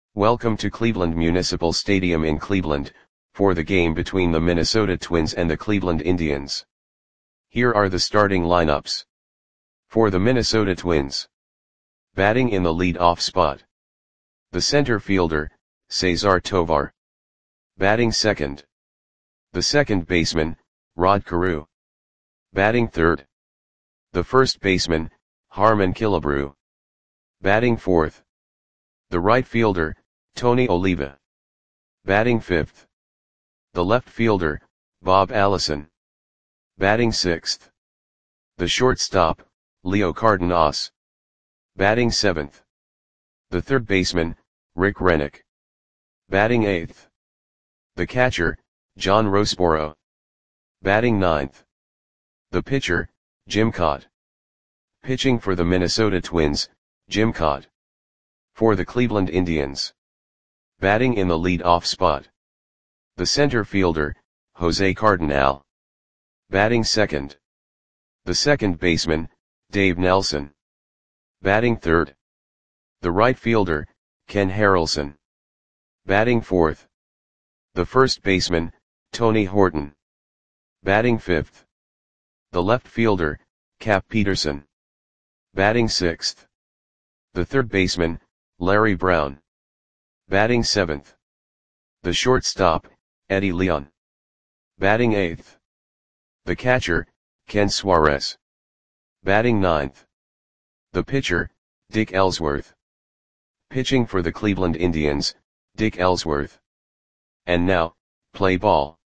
Welcome to Cleveland Municipal Stadium in Cleveland, for the game between the Minnesota Twins and the Cleveland Indians. Here are the starting lineups. For the Minnesota Twins. Batting in the lead-off spot. The center fielder, Cesar Tovar. Batting second. The second baseman, Rod Carew. Batting third. The first baseman, Harmon Killebrew. Batting fourth. The right fielder, Tony Oliva. Batting fifth. The left fielder, Bob Allison. Batting sixth. The shortstop, Leo Cardenas. Batting seventh. The third baseman, Rick Rennick. Batting eighth. The catcher, John Roseboro. Batting ninth. The pitcher, Jim Kaat. Pitching for the Minnesota Twins, Jim Kaat. For the Cleveland Indians. Batting in the lead-off spot. The center fielder, Jose Cardinal. Batting second. The second baseman, Dave Nelson. Batting third. The right fielder, Ken Harrelson. Batting fourth. The first baseman, Tony Horton. Batting fifth. The left fielder, Cap Peterson. Batting sixth. The third baseman, Larry Brown. Batting seventh. The shortstop, Eddie Leon. Batting eighth. The catcher, Ken Suarez. Batting ninth. The pitcher, Dick Ellsworth. Pitching for the Cleveland Indians, Dick Ellsworth. And now, play ball.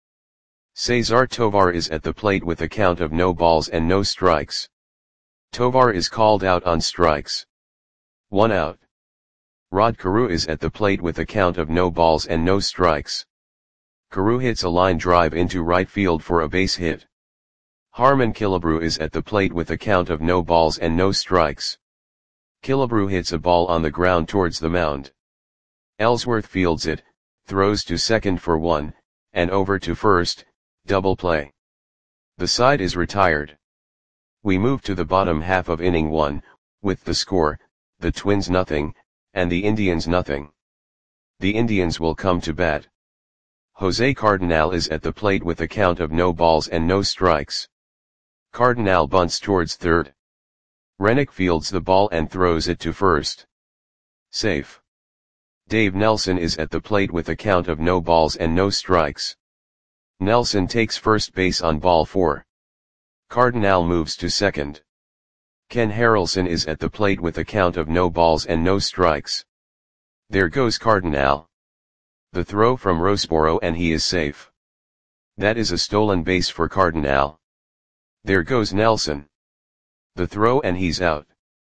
Cesar Tovar is at the plate with a count of no balls and no strikes. Tovar is called out on strikes. 1 out. Rod Carew is at the plate with a count of no balls and no strikes. Carew hits a line drive into right field for a base hit. Harmon Killebrew is at the plate with a count of no balls and no strikes. Killebrew hits a ball on the ground towards the mound. Ellsworth fields it, throws to second for 1, and over to first, double play. The side is retired. We move to the bottom half of inning 1, with the score, the Twins nothing, and the Indians nothing. The Indians will come to bat. Jose Cardinal is at the plate with a count of no balls and no strikes. Cardinal bunts towards third. Rennick fields the ball and throws it to first. Safe. Dave Nelson is at the plate with a count of no balls and no strikes. Nelson takes first base on ball 4. Cardinal moves to second. Ken Harrelson is at the plate with a count of no balls and no strikes. There goes Cardinal. The throw from Roseboro and he is safe. That is a stolen base for Cardinal. There goes Nelson. The throw and he's out.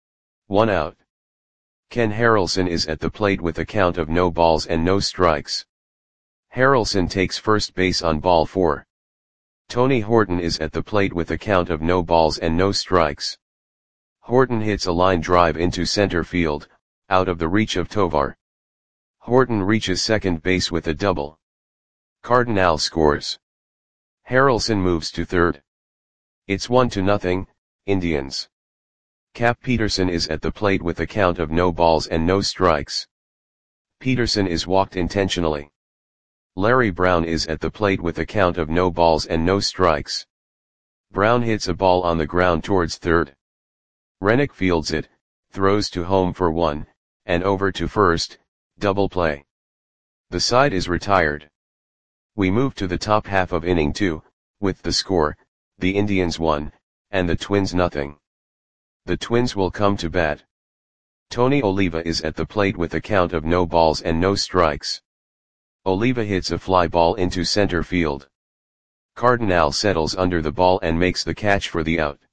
1 out. Ken Harrelson is at the plate with a count of no balls and no strikes. Harrelson takes first base on ball 4. Tony Horton is at the plate with a count of no balls and no strikes. Horton hits a line drive into center field, out of the reach of Tovar. Horton reaches second base with a double. Cardinal scores. Harrelson moves to third. It's 1-0, Indians. Cap Peterson is at the plate with a count of no balls and no strikes. Peterson is walked intentionally. Larry Brown is at the plate with a count of no balls and no strikes. Brown hits a ball on the ground towards third. Rennick fields it, throws to home for 1, and over to first, double play. The side is retired. We move to the top half of inning 2, with the score, the Indians 1, and the Twins nothing. The Twins will come to bat. Tony Oliva is at the plate with a count of no balls and no strikes. Oliva hits a fly ball into center field. Cardinal settles under the ball and makes the catch for the out.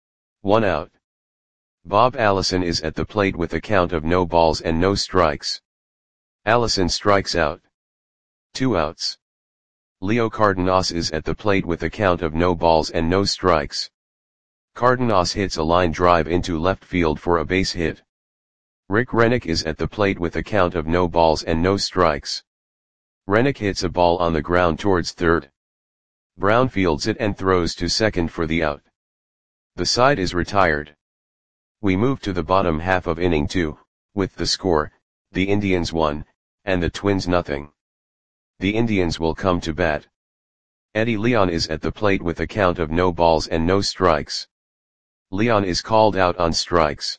1 out. Bob Allison is at the plate with a count of no balls and no strikes. Allison strikes out. 2 outs. Leo Cardenas is at the plate with a count of no balls and no strikes. Cardenas hits a line drive into left field for a base hit. Rick Rennick is at the plate with a count of no balls and no strikes. Rennick hits a ball on the ground towards third. Brown fields it and throws to second for the out. The side is retired. We move to the bottom half of inning 2, with the score, the Indians 1, and the Twins nothing. The Indians will come to bat. Eddie Leon is at the plate with a count of no balls and no strikes. Leon is called out on strikes.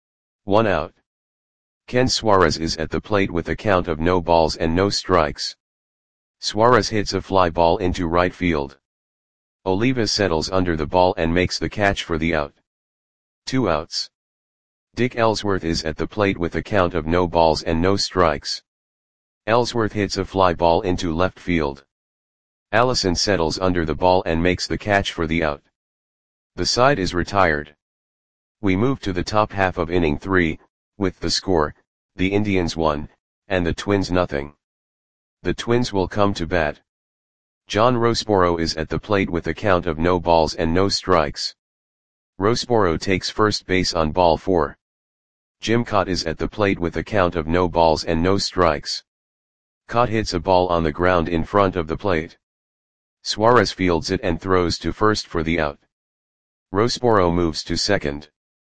1 out. Ken Suarez is at the plate with a count of no balls and no strikes. Suarez hits a fly ball into right field. Oliva settles under the ball and makes the catch for the out. 2 outs. Dick Ellsworth is at the plate with a count of no balls and no strikes. Ellsworth hits a fly ball into left field. Allison settles under the ball and makes the catch for the out. The side is retired. We move to the top half of inning 3, with the score, the Indians 1, and the Twins nothing. The Twins will come to bat. John Roseboro is at the plate with a count of no balls and no strikes. Roseboro takes first base on ball 4. Jim Cott is at the plate with a count of no balls and no strikes. Cott hits a ball on the ground in front of the plate. Suarez fields it and throws to first for the out. Roseboro moves to second.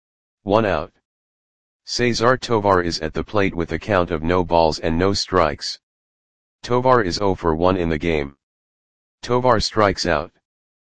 1 out. Cesar Tovar is at the plate with a count of no balls and no strikes. Tovar is 0 for 1 in the game. Tovar strikes out.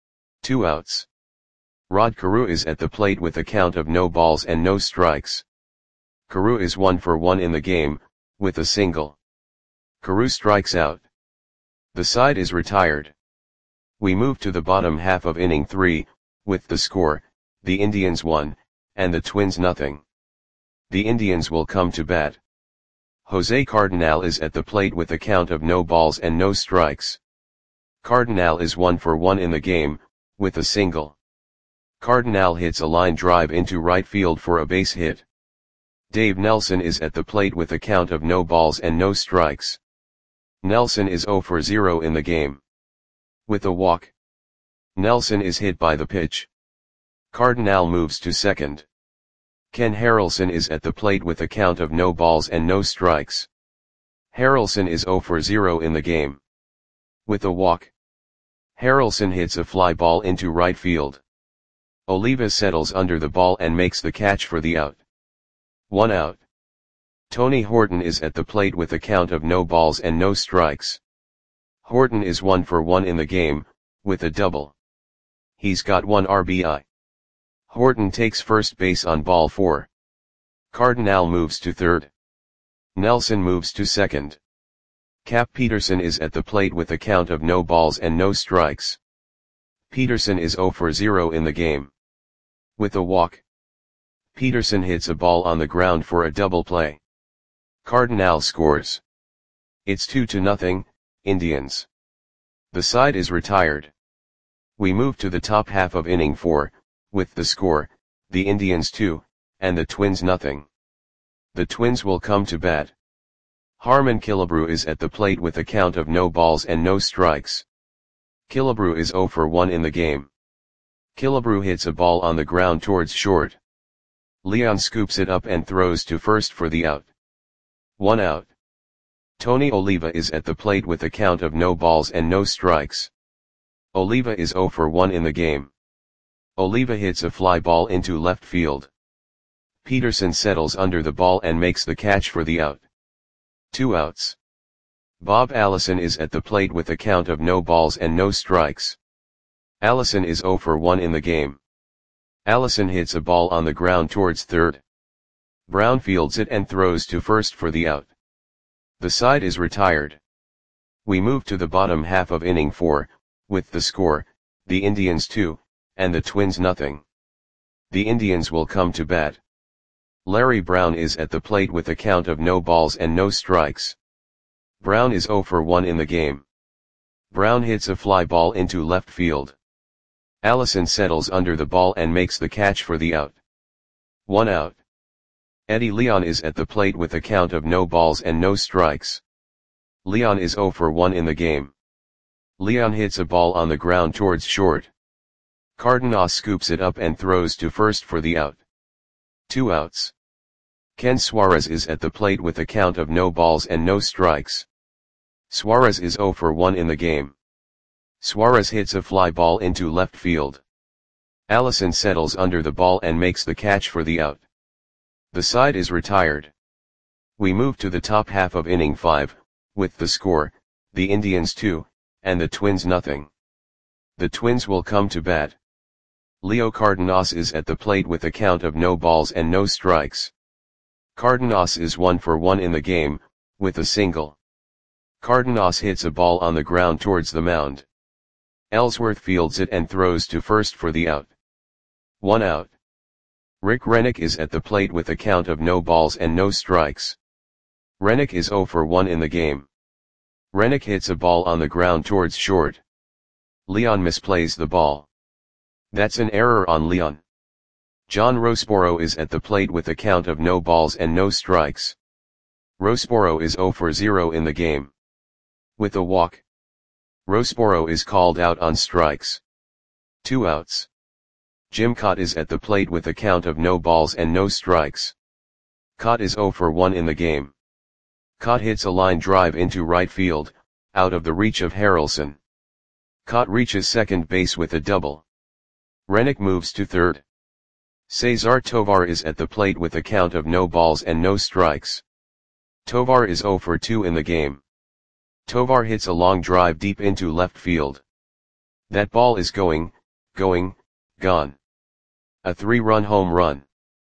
2 outs. Rod Carew is at the plate with a count of no balls and no strikes. Carew is 1 for 1 in the game, with a single. Carew strikes out. The side is retired. We move to the bottom half of inning 3, with the score, the Indians 1, and the Twins nothing. The Indians will come to bat. Jose Cardenal is at the plate with a count of no balls and no strikes. Cardenal is 1 for 1 in the game, with a single. Cardenal hits a line drive into right field for a base hit. Dave Nelson is at the plate with a count of no balls and no strikes. Nelson is 0 for 0 in the game. With a walk. Nelson is hit by the pitch. Cardenal moves to second. Ken Harrelson is at the plate with a count of no balls and no strikes. Harrelson is 0 for 0 in the game. With a walk. Harrelson hits a fly ball into right field. Oliva settles under the ball and makes the catch for the out. 1 out. Tony Horton is at the plate with a count of no balls and no strikes. Horton is 1 for 1 in the game, with a double. He's got 1 RBI. Horton takes first base on ball 4. Cardenal moves to third. Nelson moves to second. Cap Peterson is at the plate with a count of no balls and no strikes. Peterson is 0 for 0 in the game. With a walk. Peterson hits a ball on the ground for a double play. Cardenal scores. It's 2-0, Indians. The side is retired. We move to the top half of inning 4, with the score, the Indians 2, and the Twins nothing. The Twins will come to bat. Harmon Killebrew is at the plate with a count of no balls and no strikes. Killebrew is 0 for 1 in the game. Killebrew hits a ball on the ground towards short. Leon scoops it up and throws to first for the out. 1 out. Tony Oliva is at the plate with a count of no balls and no strikes. Oliva is 0 for 1 in the game. Oliva hits a fly ball into left field. Peterson settles under the ball and makes the catch for the out. 2 outs. Bob Allison is at the plate with a count of no balls and no strikes. Allison is 0 for 1 in the game. Allison hits a ball on the ground towards third. Brown fields it and throws to first for the out. The side is retired. We move to the bottom half of inning 4, with the score, the Indians 2, and the Twins nothing. The Indians will come to bat. Larry Brown is at the plate with a count of no balls and no strikes. Brown is 0 for 1 in the game. Brown hits a fly ball into left field. Allison settles under the ball and makes the catch for the out. 1 out. Eddie Leon is at the plate with a count of no balls and no strikes. Leon is 0 for 1 in the game. Leon hits a ball on the ground towards short. Cardenal scoops it up and throws to first for the out. 2 outs. Ken Suarez is at the plate with a count of no balls and no strikes. Suarez is 0 for 1 in the game. Suarez hits a fly ball into left field. Allison settles under the ball and makes the catch for the out. The side is retired. We move to the top half of inning 5, with the score, the Indians 2, and the Twins nothing. The Twins will come to bat. Leo Cardenas is at the plate with a count of no balls and no strikes. Cardenas is 1 for 1 in the game, with a single. Cardenas hits a ball on the ground towards the mound. Ellsworth fields it and throws to first for the out. 1 out. Rick Rennick is at the plate with a count of no balls and no strikes. Rennick is 0 for 1 in the game. Rennick hits a ball on the ground towards short. Leon misplays the ball. That's an error on Leon. John Roseboro is at the plate with a count of no balls and no strikes. Roseboro is 0 for 0 in the game. With a walk. Roseboro is called out on strikes. 2 outs. Jim Kaat is at the plate with a count of no balls and no strikes. Kaat is 0 for 1 in the game. Kaat hits a line drive into right field, out of the reach of Harrelson. Kaat reaches second base with a double. Rennick moves to third. Cesar Tovar is at the plate with a count of no balls and no strikes. Tovar is 0 for 2 in the game. Tovar hits a long drive deep into left field. That ball is gone. A 3-run home run.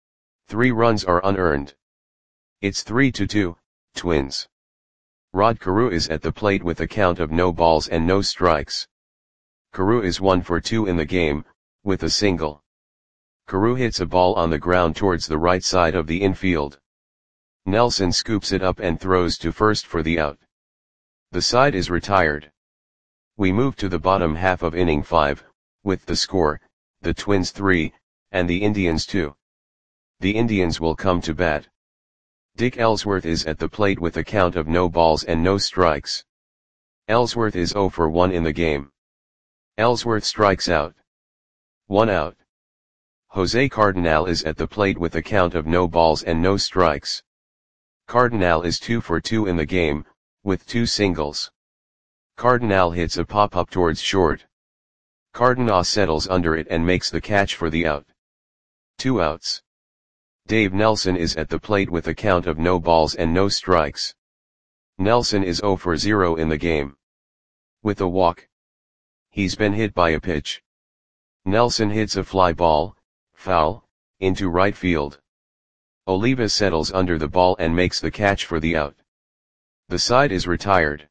3 runs are unearned. It's 3-2, Twins. Rod Carew is at the plate with a count of no balls and no strikes. Carew is 1 for 2 in the game, with a single. Carew hits a ball on the ground towards the right side of the infield. Nelson scoops it up and throws to first for the out. The side is retired. We move to the bottom half of inning 5, with the score, the Twins 3, and the Indians 2. The Indians will come to bat. Dick Ellsworth is at the plate with a count of no balls and no strikes. Ellsworth is 0 for 1 in the game. Ellsworth strikes out. 1 out. Jose Cardenal is at the plate with a count of no balls and no strikes. Cardenal is 2 for 2 in the game, with 2 singles. Cardenal hits a pop-up towards short. Cardenas settles under it and makes the catch for the out. 2 outs. Dave Nelson is at the plate with a count of no balls and no strikes. Nelson is 0 for 0 in the game. With a walk. He's been hit by a pitch. Nelson hits a fly ball, foul, into right field. Oliva settles under the ball and makes the catch for the out. The side is retired.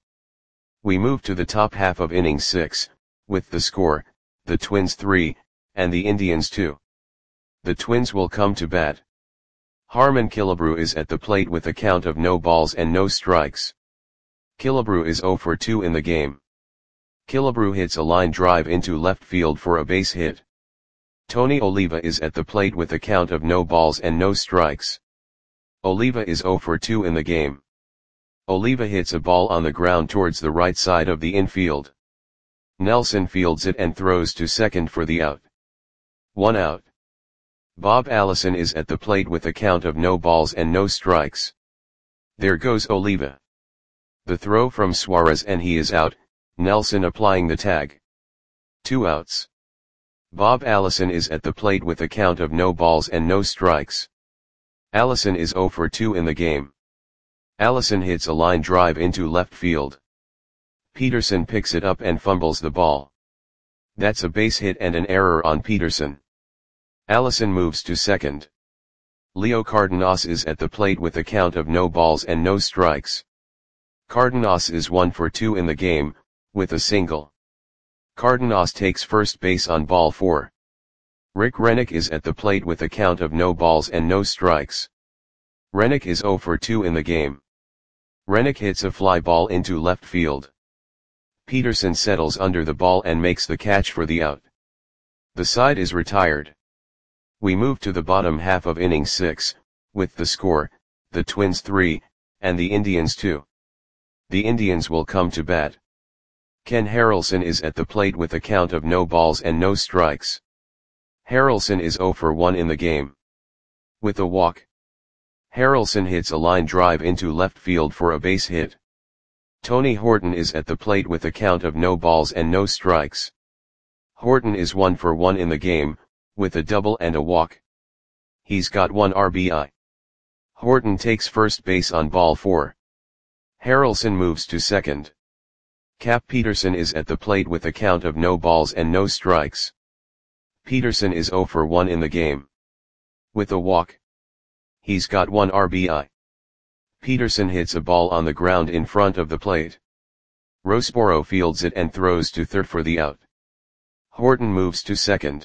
We move to the top half of inning 6, with the score, the Twins 3, and the Indians 2. The Twins will come to bat. Harmon Killebrew is at the plate with a count of no balls and no strikes. Killebrew is 0 for 2 in the game. Killebrew hits a line drive into left field for a base hit. Tony Oliva is at the plate with a count of no balls and no strikes. Oliva is 0 for 2 in the game. Oliva hits a ball on the ground towards the right side of the infield. Nelson fields it and throws to second for the out. 1 out. Bob Allison is at the plate with a count of no balls and no strikes. There goes Oliva. The throw from Suarez and he is out, Nelson applying the tag. 2 outs. Bob Allison is at the plate with a count of no balls and no strikes. Allison is 0 for 2 in the game. Allison hits a line drive into left field. Peterson picks it up and fumbles the ball. That's a base hit and an error on Peterson. Allison moves to second. Leo Cardenas is at the plate with a count of no balls and no strikes. Cardenas is 1 for 2 in the game, with a single. Cardenas takes first base on ball 4. Rick Rennick is at the plate with a count of no balls and no strikes. Rennick is 0 for 2 in the game. Rennick hits a fly ball into left field. Peterson settles under the ball and makes the catch for the out. The side is retired. We move to the bottom half of inning 6, with the score, the Twins 3, and the Indians 2. The Indians will come to bat. Ken Harrelson is at the plate with a count of no balls and no strikes. Harrelson is 0 for 1 in the game. With a walk. Harrelson hits a line drive into left field for a base hit. Tony Horton is at the plate with a count of no balls and no strikes. Horton is 1 for 1 in the game, with a double and a walk. He's got 1 RBI. Horton takes first base on ball 4. Harrelson moves to second. Cap Peterson is at the plate with a count of no balls and no strikes. Peterson is 0 for 1 in the game. With a walk. He's got 1 RBI. Peterson hits a ball on the ground in front of the plate. Roseboro fields it and throws to third for the out. Horton moves to second.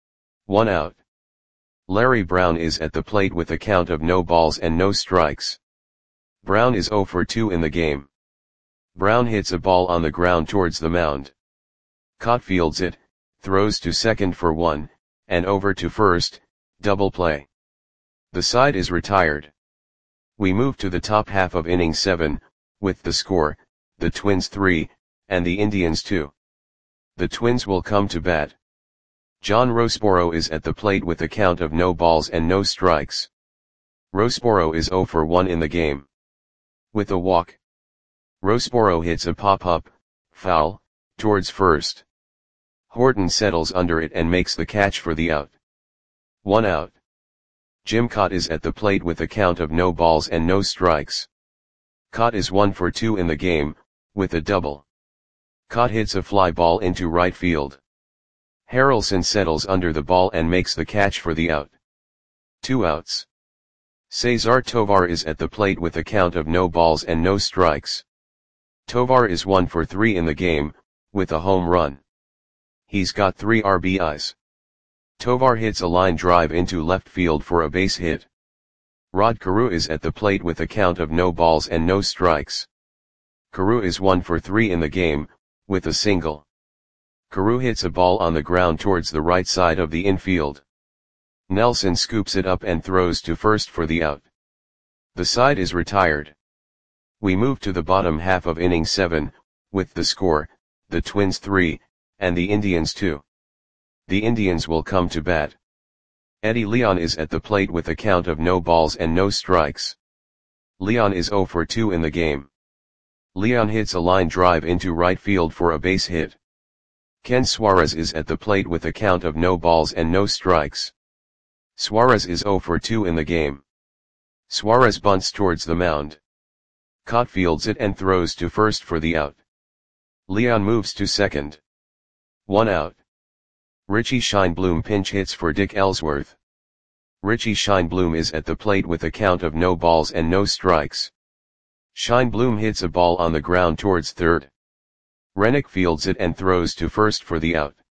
1 out. Larry Brown is at the plate with a count of no balls and no strikes. Brown is 0 for 2 in the game. Brown hits a ball on the ground towards the mound. Cott fields it, throws to second for 1, and over to first, double play. The side is retired. We move to the top half of inning 7, with the score, the Twins 3, and the Indians 2. The Twins will come to bat. John Roseboro is at the plate with a count of no balls and no strikes. Roseboro is 0 for 1 in the game. With a walk. Roseboro hits a pop-up, foul, towards first. Horton settles under it and makes the catch for the out. 1 out. Jim Cott is at the plate with a count of no balls and no strikes. Cott is 1 for 2 in the game, with a double. Cott hits a fly ball into right field. Harrelson settles under the ball and makes the catch for the out. 2 outs. Cesar Tovar is at the plate with a count of no balls and no strikes. Tovar is 1 for 3 in the game, with a home run. He's got 3 RBIs. Tovar hits a line drive into left field for a base hit. Rod Carew is at the plate with a count of no balls and no strikes. Carew is 1 for 3 in the game, with a single. Carew hits a ball on the ground towards the right side of the infield. Nelson scoops it up and throws to first for the out. The side is retired. We move to the bottom half of inning 7, with the score, the Twins 3, and the Indians 2. The Indians will come to bat. Eddie Leon is at the plate with a count of no balls and no strikes. Leon is 0 for 2 in the game. Leon hits a line drive into right field for a base hit. Ken Suarez is at the plate with a count of no balls and no strikes. Suarez is 0 for 2 in the game. Suarez bunts towards the mound. Cott fields it and throws to first for the out. Leon moves to second. 1 out. Richie Scheinblum pinch hits for Dick Ellsworth. Richie Scheinblum is at the plate with a count of no balls and no strikes. Scheinblum hits a ball on the ground towards third. Rennick fields it and throws to first for the out.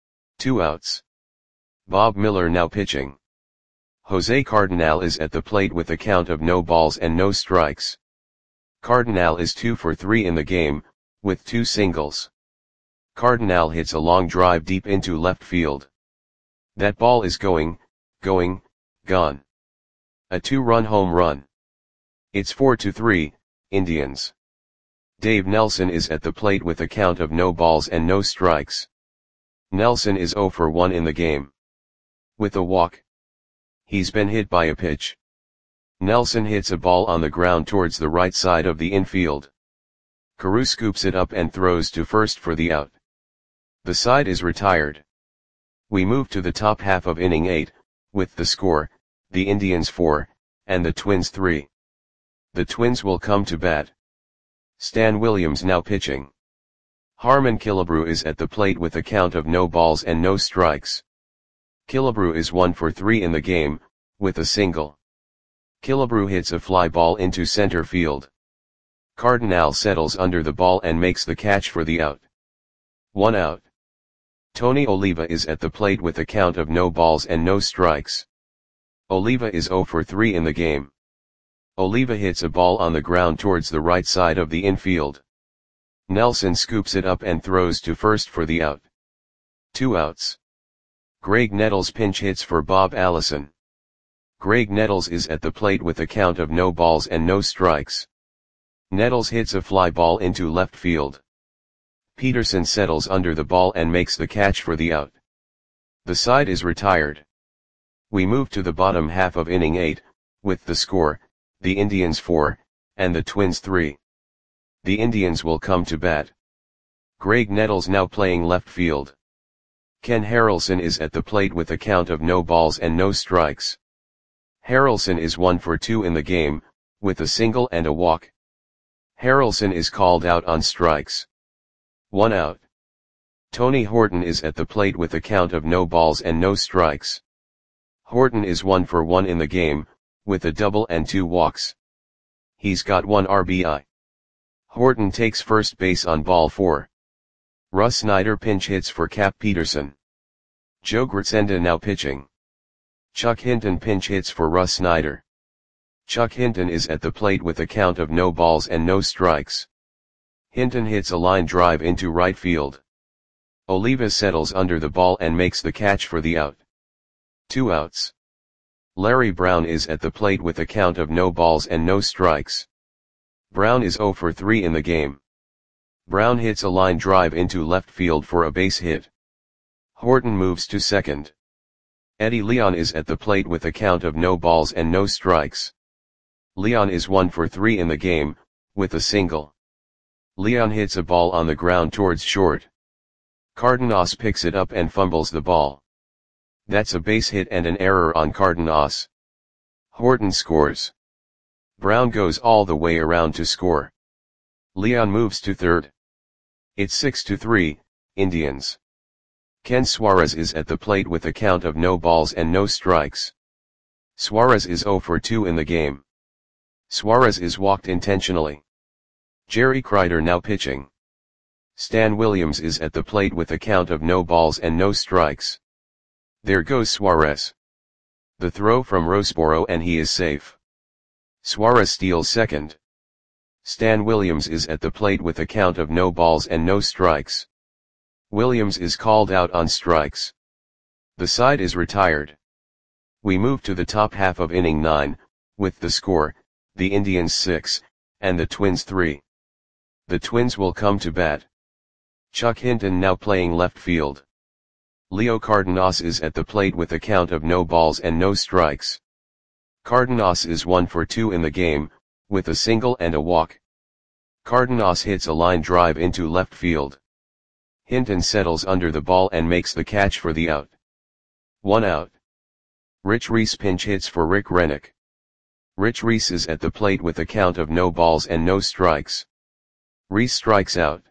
2 outs. Bob Miller now pitching. Jose Cardinal is at the plate with a count of no balls and no strikes. Cardinal is 2 for 3 in the game, with 2 singles. Cardinal hits a long drive deep into left field. That ball is gone. A 2-run home run. It's 4-3, Indians. Dave Nelson is at the plate with a count of no balls and no strikes. Nelson is 0 for 1 in the game. With a walk. He's been hit by a pitch. Nelson hits a ball on the ground towards the right side of the infield. Carew scoops it up and throws to first for the out. The side is retired. We move to the top half of inning 8, with the score, the Indians 4, and the Twins 3. The Twins will come to bat. Stan Williams now pitching. Harmon Killebrew is at the plate with a count of no balls and no strikes. Killebrew is 1 for 3 in the game, with a single. Killebrew hits a fly ball into center field. Cardinal settles under the ball and makes the catch for the out. 1 out. Tony Oliva is at the plate with a count of no balls and no strikes. Oliva is 0 for 3 in the game. Oliva hits a ball on the ground towards the right side of the infield. Nelson scoops it up and throws to first for the out. 2 outs. Greg Nettles pinch hits for Bob Allison. Greg Nettles is at the plate with a count of no balls and no strikes. Nettles hits a fly ball into left field. Peterson settles under the ball and makes the catch for the out. The side is retired. We move to the bottom half of inning 8, with the score, the Indians 4, and the Twins 3. The Indians will come to bat. Greg Nettles now playing left field. Ken Harrelson is at the plate with a count of no balls and no strikes. Harrelson is 1 for 2 in the game, with a single and a walk. Harrelson is called out on strikes. 1 out. Tony Horton is at the plate with a count of no balls and no strikes. Horton is 1 for 1 in the game, with a double and 2 walks. He's got 1 RBI. Horton takes first base on ball 4. Russ Snyder pinch hits for Cap Peterson. Joe Gracenda now pitching. Chuck Hinton pinch hits for Russ Snyder. Chuck Hinton is at the plate with a count of no balls and no strikes. Hinton hits a line drive into right field. Oliva settles under the ball and makes the catch for the out. 2 outs. Larry Brown is at the plate with a count of no balls and no strikes. Brown is 0 for 3 in the game. Brown hits a line drive into left field for a base hit. Horton moves to second. Eddie Leon is at the plate with a count of no balls and no strikes. Leon is 1 for 3 in the game, with a single. Leon hits a ball on the ground towards short. Cardenas picks it up and fumbles the ball. That's a base hit and an error on Cardenas. Horton scores. Brown goes all the way around to score. Leon moves to third. It's 6-3, Indians. Ken Suarez is at the plate with a count of no balls and no strikes. Suarez is 0 for 2 in the game. Suarez is walked intentionally. Jerry Kreider now pitching. Stan Williams is at the plate with a count of no balls and no strikes. There goes Suarez. The throw from Roseboro and he is safe. Suarez steals second. Stan Williams is at the plate with a count of no balls and no strikes. Williams is called out on strikes. The side is retired. We move to the top half of inning 9, with the score, the Indians 6, and the Twins 3. The Twins will come to bat. Chuck Hinton now playing left field. Leo Cardenas is at the plate with a count of no balls and no strikes. Cardenas is 1 for 2 in the game, with a single and a walk. Cardenas hits a line drive into left field. Hinton settles under the ball and makes the catch for the out. 1 out. Rich Reese pinch hits for Rick Rennick. Rich Reese is at the plate with a count of no balls and no strikes. Reese strikes out.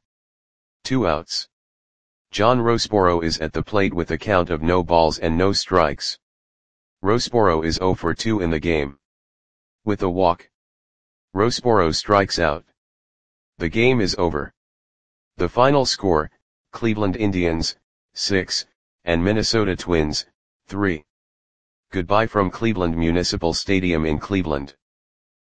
2 outs. John Roseboro is at the plate with a count of no balls and no strikes. Roseboro is 0 for 2 in the game. With a walk. Roseboro strikes out. The game is over. The final score, Cleveland Indians, 6, and Minnesota Twins, 3. Goodbye from Cleveland Municipal Stadium in Cleveland.